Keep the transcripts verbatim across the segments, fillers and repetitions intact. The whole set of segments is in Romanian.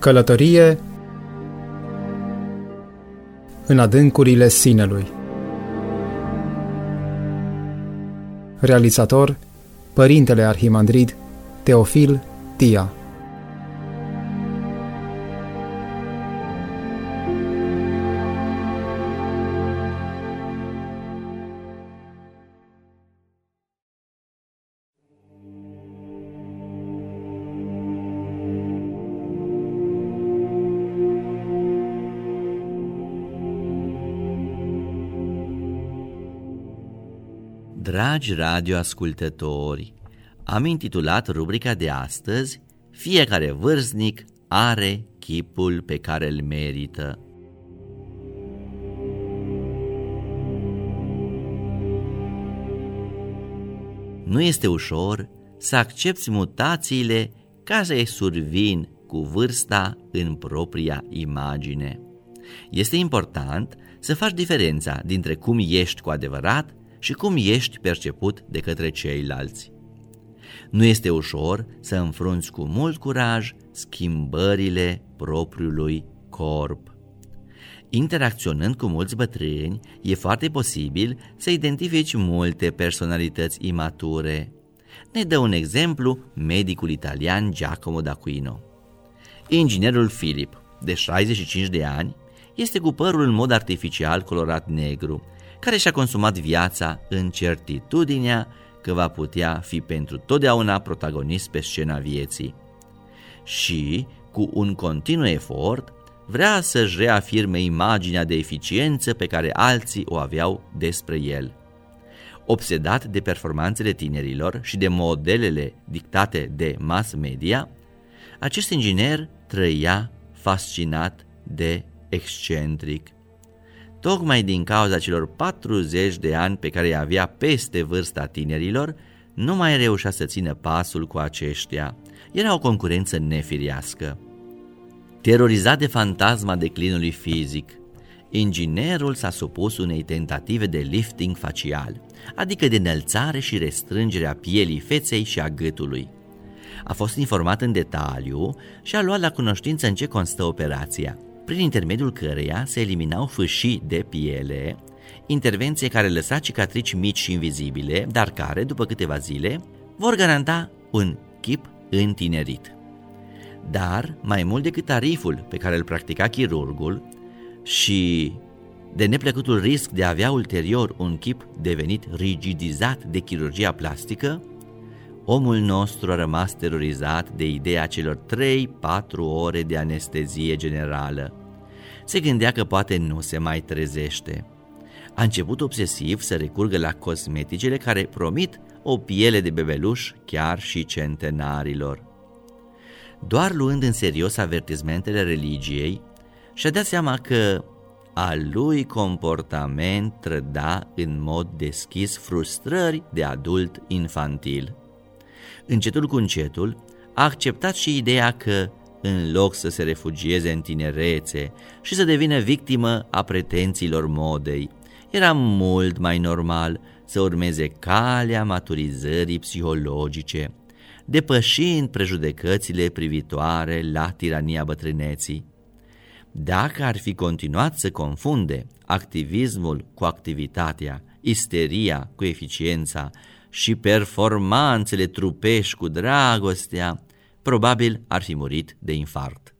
Călătorie în adâncurile sinelui. Realizator: Părintele Arhimandrid Teofil Tia. Dragi radioascultători, am intitulat rubrica de astăzi Fiecare vârstnic are chipul pe care îl merită. Nu este ușor să accepți mutațiile care survin cu vârsta în propria imagine. Este important să faci diferența dintre cum ești cu adevărat și cum ești perceput de către ceilalți. Nu este ușor să înfrunți cu mult curaj schimbările propriului corp. Interacționând cu mulți bătrâni, e foarte posibil să identifici multe personalități imature. Ne dă un exemplu medicul italian Giacomo d'Aquino. Inginerul Filip, de șaizeci și cinci de ani, este cu părul în mod artificial colorat negru, care și-a consumat viața în certitudinea că va putea fi pentru totdeauna protagonist pe scena vieții. Și, cu un continuu efort, vrea să-și reafirme imaginea de eficiență pe care alții o aveau despre el. Obsedat de performanțele tinerilor și de modelele dictate de mass media, acest inginer trăia fascinat de excentric. Tocmai din cauza celor patruzeci de ani pe care îi avea peste vârsta tinerilor, nu mai reușea să țină pasul cu aceștia. Era o concurență nefirească. Terorizat de fantasma declinului fizic, inginerul s-a supus unei tentative de lifting facial, adică de înălțare și restrângere a pielii feței și a gâtului. A fost informat în detaliu și a luat la cunoștință în ce constă operația, prin intermediul căreia se eliminau fâșii de piele, intervenție care lăsa cicatrici mici și invizibile, dar care, după câteva zile, vor garanta un chip întinerit. Dar, mai mult decât tariful pe care îl practica chirurgul și de neplăcutul risc de a avea ulterior un chip devenit rigidizat de chirurgia plastică, omul nostru a rămas terorizat de ideea celor trei patru ore de anestezie generală. Se gândea că poate nu se mai trezește. A început obsesiv să recurgă la cosmeticele care promit o piele de bebeluș chiar și centenarilor. Doar luând în serios avertismentele religiei, și-a dat seama că al lui comportament trăda în mod deschis frustrări de adult infantil. Încetul cu încetul a acceptat și ideea că, în loc să se refugieze în tinerețe și să devină victimă a pretențiilor modei, era mult mai normal să urmeze calea maturizării psihologice, depășind prejudecățile privitoare la tirania bătrâneții. Dacă ar fi continuat să confunde activismul cu activitatea, isteria cu eficiența și performanțele trupești cu dragostea, probabil ar fi murit de infarct.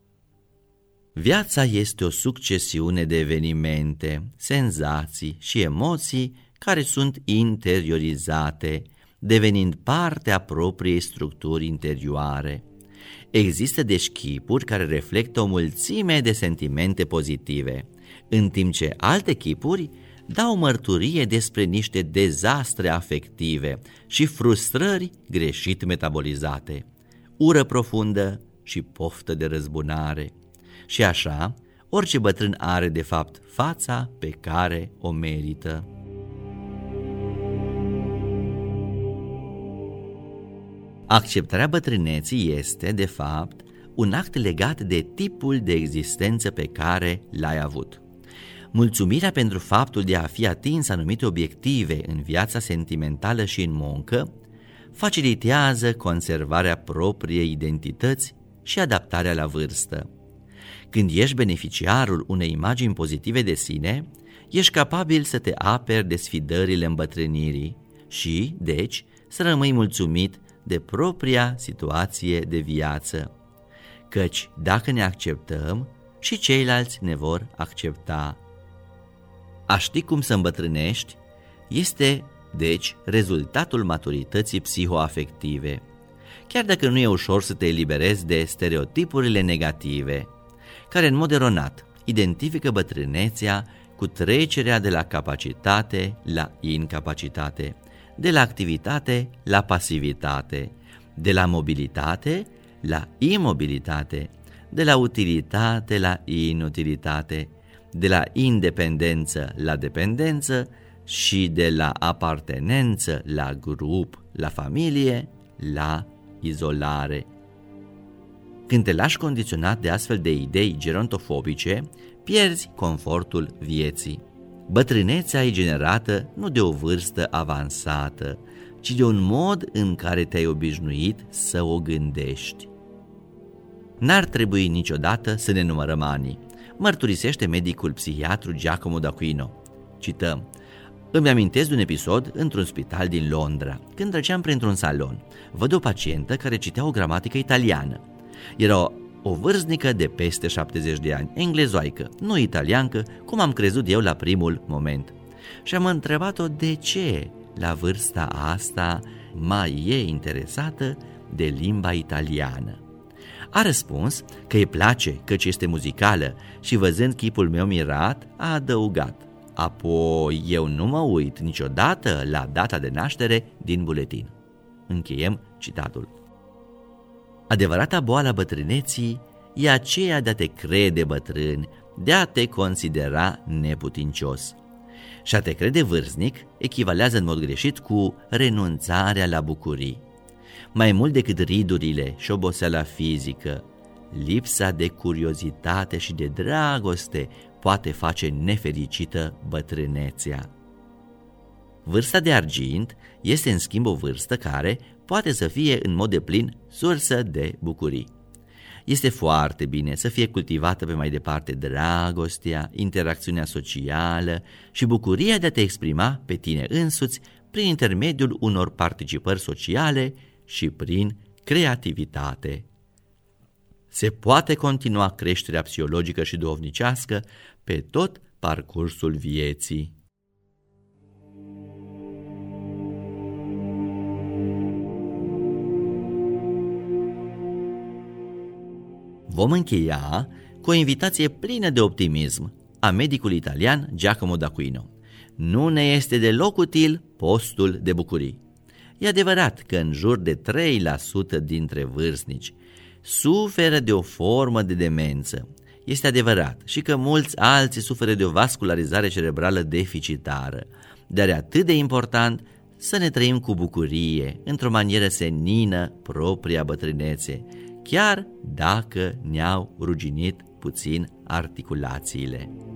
Viața este o succesiune de evenimente, senzații și emoții care sunt interiorizate, devenind parte a propriei structuri interioare. Există deci chipuri care reflectă o mulțime de sentimente pozitive, în timp ce alte chipuri dau mărturie despre niște dezastre afective și frustrări greșit metabolizate, ură profundă și poftă de răzbunare. Și așa, orice bătrân are de fapt fața pe care o merită. Acceptarea bătrâneții este, de fapt, un act legat de tipul de existență pe care l-ai avut. Mulțumirea pentru faptul de a fi atins anumite obiective în viața sentimentală și în muncă facilitează conservarea propriei identități și adaptarea la vârstă. Când ești beneficiarul unei imagini pozitive de sine, ești capabil să te aperi de sfidările îmbătrânirii și, deci, să rămâi mulțumit de propria situație de viață. Căci, dacă ne acceptăm, și ceilalți ne vor accepta. A ști cum să îmbătrânești este, deci, rezultatul maturității psihoafective. Chiar dacă nu e ușor să te eliberezi de stereotipurile negative, care în mod eronat identifică bătrânețea cu trecerea de la capacitate la incapacitate, de la activitate la pasivitate, de la mobilitate la imobilitate, de la utilitate la inutilitate, de la independență la dependență și de la apartenență la grup, la familie, la izolare. Când te lași condiționat de astfel de idei gerontofobice, pierzi confortul vieții. Bătrânețea e generată nu de o vârstă avansată, ci de un mod în care te-ai obișnuit să o gândești. N-ar trebui niciodată să ne numărăm anii, mărturisește medicul psihiatru Giacomo d'Aquino. Cităm: îmi amintesc de un episod într-un spital din Londra, când treceam printr-un salon. Văd o pacientă care citea o gramatică italiană. Era o, o vârstnică de peste șaptezeci de ani, englezoaică, nu italiancă, cum am crezut eu la primul moment. Și am întrebat-o de ce, la vârsta asta, mai e interesată de limba italiană. A răspuns că îi place, căci este muzicală, și văzând chipul meu mirat, a adăugat: apoi eu nu mă uit niciodată la data de naștere din buletin. Încheiem citatul. Adevărata boală a bătrâneții e aceea de a te crede bătrân, de a te considera neputincios. Și a te crede vârstnic echivalează în mod greșit cu renunțarea la bucurii. Mai mult decât ridurile și oboseala fizică, lipsa de curiozitate și de dragoste poate face nefericită bătrânețea. Vârsta de argint este în schimb o vârstă care poate să fie în mod deplin sursă de bucurii. Este foarte bine să fie cultivată pe mai departe dragostea, interacțiunea socială și bucuria de a te exprima pe tine însuți prin intermediul unor participări sociale și prin creativitate. Se poate continua creșterea psihologică și duhovnicească pe tot parcursul vieții. Vom încheia cu o invitație plină de optimism a medicului italian Giacomo d'Aquino. Nu ne este deloc util postul de bucurii. E adevărat că în jur de trei la sută dintre vârstnici suferă de o formă de demență. Este adevărat și că mulți alții suferă de o vascularizare cerebrală deficitară, dar e atât de important să ne trăim cu bucurie, într-o manieră senină, propria bătrânețe, chiar dacă ne-au ruginit puțin articulațiile.